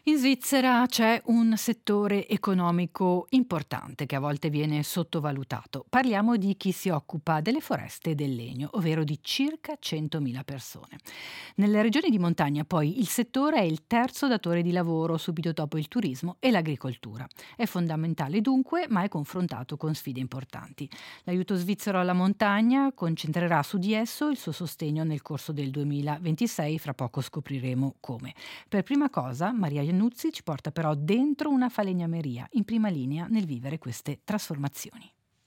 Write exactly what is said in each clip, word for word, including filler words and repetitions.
In Svizzera c'è un settore economico importante che a volte viene sottovalutato. Parliamo di chi si occupa delle foreste e del legno, ovvero di circa centomila persone. Nelle regioni di montagna poi il settore è il terzo datore di lavoro, subito dopo il turismo e l'agricoltura. È fondamentale dunque, ma è confrontato con sfide importanti. L'aiuto svizzero alla montagna concentrerà su di esso il suo sostegno nel corso del duemilaventisei, fra poco scopriremo come. Per prima cosa Maria Iannuzzi ci porta però dentro una falegnameria, in prima linea nel vivere queste trasformazioni.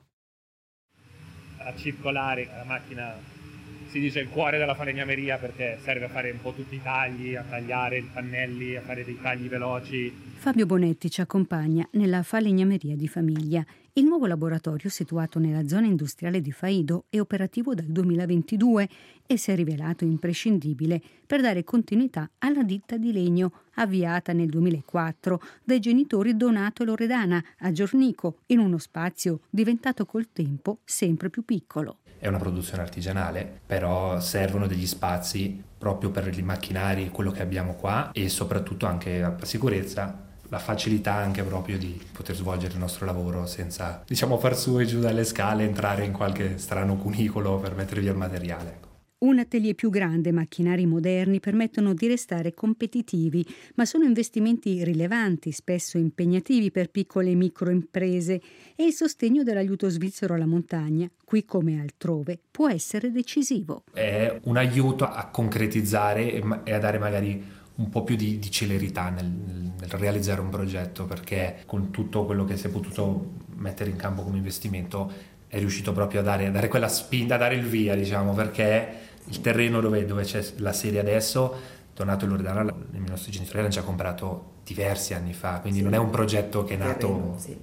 A circolare, la macchina si dice il cuore della falegnameria perché serve a fare un po' tutti i tagli, a tagliare i pannelli, a fare dei tagli veloci. Fabio Bonetti ci accompagna nella falegnameria di famiglia. Il nuovo laboratorio, situato nella zona industriale di Faido, è operativo dal duemilaventidue e si è rivelato imprescindibile per dare continuità alla ditta di legno avviata nel duemilaquattro dai genitori Donato e Loredana a Giornico, in uno spazio diventato col tempo sempre più piccolo. È una produzione artigianale, però servono degli spazi proprio per i macchinari, quello che abbiamo qua, e soprattutto anche per sicurezza, la facilità anche proprio di poter svolgere il nostro lavoro senza, diciamo, far su e giù dalle scale, entrare in qualche strano cunicolo per mettere via il materiale. Un atelier più grande e macchinari moderni permettono di restare competitivi, ma sono investimenti rilevanti, spesso impegnativi per piccole e microimprese, e il sostegno dell'aiuto svizzero alla montagna, qui come altrove, può essere decisivo. È un aiuto a concretizzare e a dare magari un po' più di, di celerità nel, nel realizzare un progetto, perché con tutto quello che si è potuto mettere in campo come investimento è riuscito proprio a dare, a dare quella spinta, a dare il via, diciamo, perché il terreno dove, dove c'è la sede adesso, Donato e Loredana, i nostri genitori l'hanno già comprato diversi anni fa, quindi sì, non è un progetto che è nato, terreno, sì.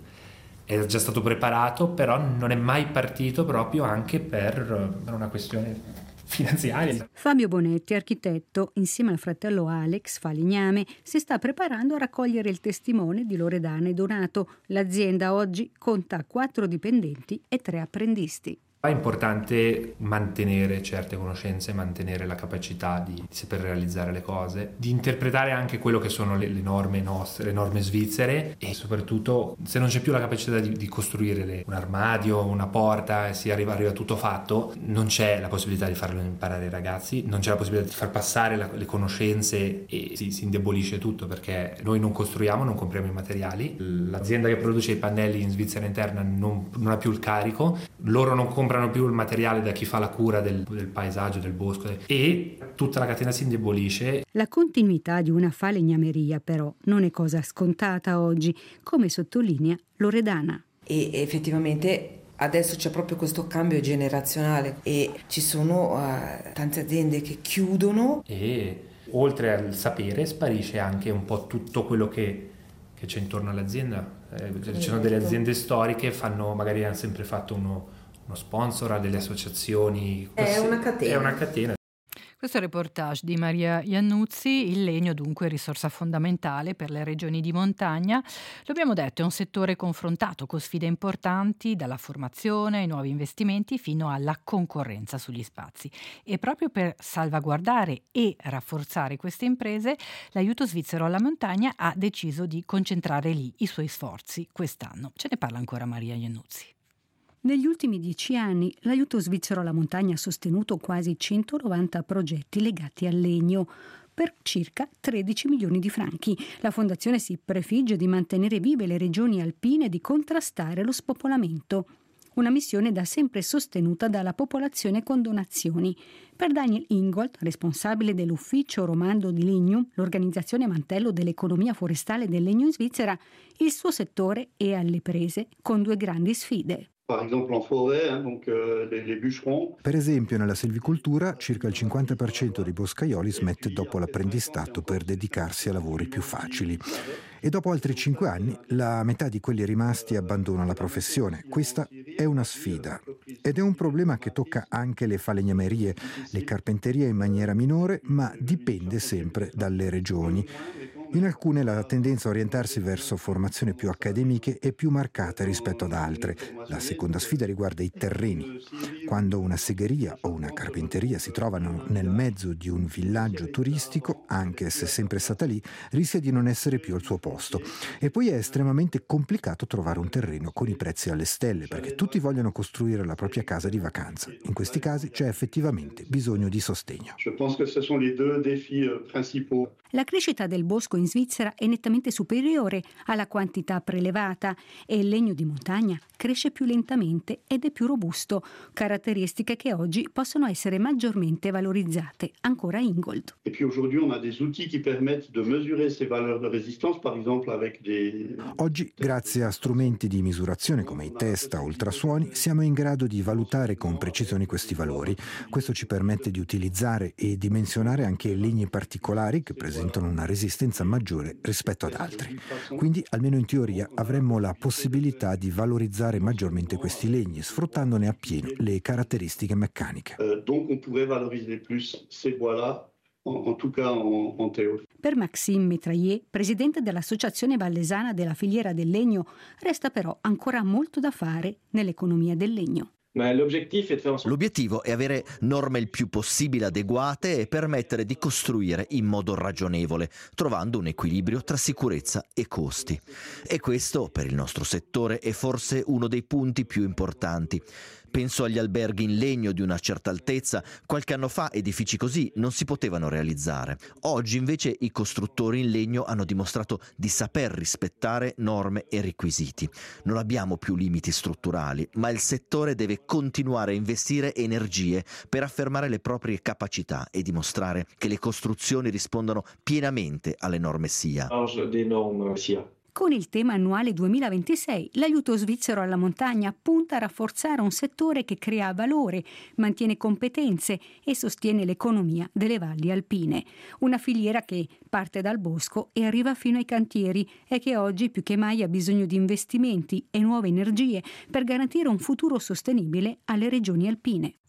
È già stato preparato, però non è mai partito proprio anche per, per una questione finanziaria. Fabio Bonetti, architetto, insieme al fratello Alex, falegname, si sta preparando a raccogliere il testimone di Loredana e Donato. L'azienda oggi conta quattro dipendenti e tre apprendisti. È importante mantenere certe conoscenze, mantenere la capacità di saper realizzare le cose, di interpretare anche quello che sono le, le norme nostre, le norme svizzere, e soprattutto se non c'è più la capacità di, di costruire le, un armadio, una porta e si arriva, arriva tutto fatto, non c'è la possibilità di farlo imparare ai ragazzi, non c'è la possibilità di far passare la, le conoscenze e si, si indebolisce tutto, perché noi non costruiamo, non compriamo i materiali, l'azienda che produce i pannelli in Svizzera interna non, non ha più il carico, loro non comprano più il materiale da chi fa la cura del, del paesaggio, del bosco, e tutta la catena si indebolisce. La continuità di una falegnameria però non è cosa scontata oggi, come sottolinea Loredana. E effettivamente adesso c'è proprio questo cambio generazionale e ci sono uh, tante aziende che chiudono. E oltre al sapere sparisce anche un po' tutto quello che, che c'è intorno all'azienda. Eh, ci sono delle aziende storiche, fanno, magari hanno sempre fatto uno uno sponsor, a delle associazioni. È una catena. È una catena. Questo è il reportage di Maria Iannuzzi. Il legno dunque è risorsa fondamentale per le regioni di montagna. Lo abbiamo detto, è un settore confrontato con sfide importanti, dalla formazione ai nuovi investimenti fino alla concorrenza sugli spazi. E proprio per salvaguardare e rafforzare queste imprese, l'aiuto svizzero alla montagna ha deciso di concentrare lì i suoi sforzi quest'anno. Ce ne parla ancora Maria Iannuzzi. Negli ultimi dieci anni l'aiuto svizzero alla montagna ha sostenuto quasi centonovanta progetti legati al legno per circa tredici milioni di franchi. La fondazione si prefigge di mantenere vive le regioni alpine e di contrastare lo spopolamento. Una missione da sempre sostenuta dalla popolazione con donazioni. Per Daniel Ingold, responsabile dell'ufficio Romando di Lignum, l'organizzazione mantello dell'economia forestale del legno in Svizzera, il suo settore è alle prese con due grandi sfide. Per esempio, nella selvicoltura circa il cinquanta per cento dei boscaioli smette dopo l'apprendistato per dedicarsi a lavori più facili. E dopo altri cinque anni la metà di quelli rimasti abbandona la professione. Questa è una sfida ed è un problema che tocca anche le falegnamerie, le carpenterie in maniera minore, ma dipende sempre dalle regioni. In alcune la tendenza a orientarsi verso formazioni più accademiche è più marcata rispetto ad altre. La seconda sfida riguarda i terreni. Quando una segheria o una carpenteria si trovano nel mezzo di un villaggio turistico, anche se sempre stata lì, rischia di non essere più al suo posto. E poi è estremamente complicato trovare un terreno con i prezzi alle stelle, perché tutti vogliono costruire la propria casa di vacanza. In questi casi c'è effettivamente bisogno di sostegno. La crescita del bosco in Svizzera è nettamente superiore alla quantità prelevata e il legno di montagna cresce più lentamente ed è più robusto, caratteristiche che oggi possono essere maggiormente valorizzate. Ancora Ingold. Oggi, grazie a strumenti di misurazione come i test a ultrasuoni, siamo in grado di valutare con precisione questi valori. Questo ci permette di utilizzare e dimensionare anche legni particolari che presentano una resistenza maggiore rispetto ad altri. Quindi, almeno in teoria, avremmo la possibilità di valorizzare maggiormente questi legni, sfruttandone appieno le caratteristiche meccaniche. Per Maxime Mitraillet, presidente dell'Associazione Vallesana della filiera del legno, resta però ancora molto da fare nell'economia del legno. L'obiettivo è avere norme il più possibile adeguate e permettere di costruire in modo ragionevole, trovando un equilibrio tra sicurezza e costi. E questo, per il nostro settore, è forse uno dei punti più importanti. Penso agli alberghi in legno di una certa altezza. Qualche anno fa edifici così non si potevano realizzare. Oggi invece i costruttori in legno hanno dimostrato di saper rispettare norme e requisiti. Non abbiamo più limiti strutturali, ma il settore deve continuare a investire energie per affermare le proprie capacità e dimostrare che le costruzioni rispondono pienamente alle norme S I A. Con il tema annuale duemilaventisei, l'aiuto svizzero alla montagna punta a rafforzare un settore che crea valore, mantiene competenze e sostiene l'economia delle valli alpine. Una filiera che parte dal bosco e arriva fino ai cantieri e che oggi più che mai ha bisogno di investimenti e nuove energie per garantire un futuro sostenibile alle regioni alpine.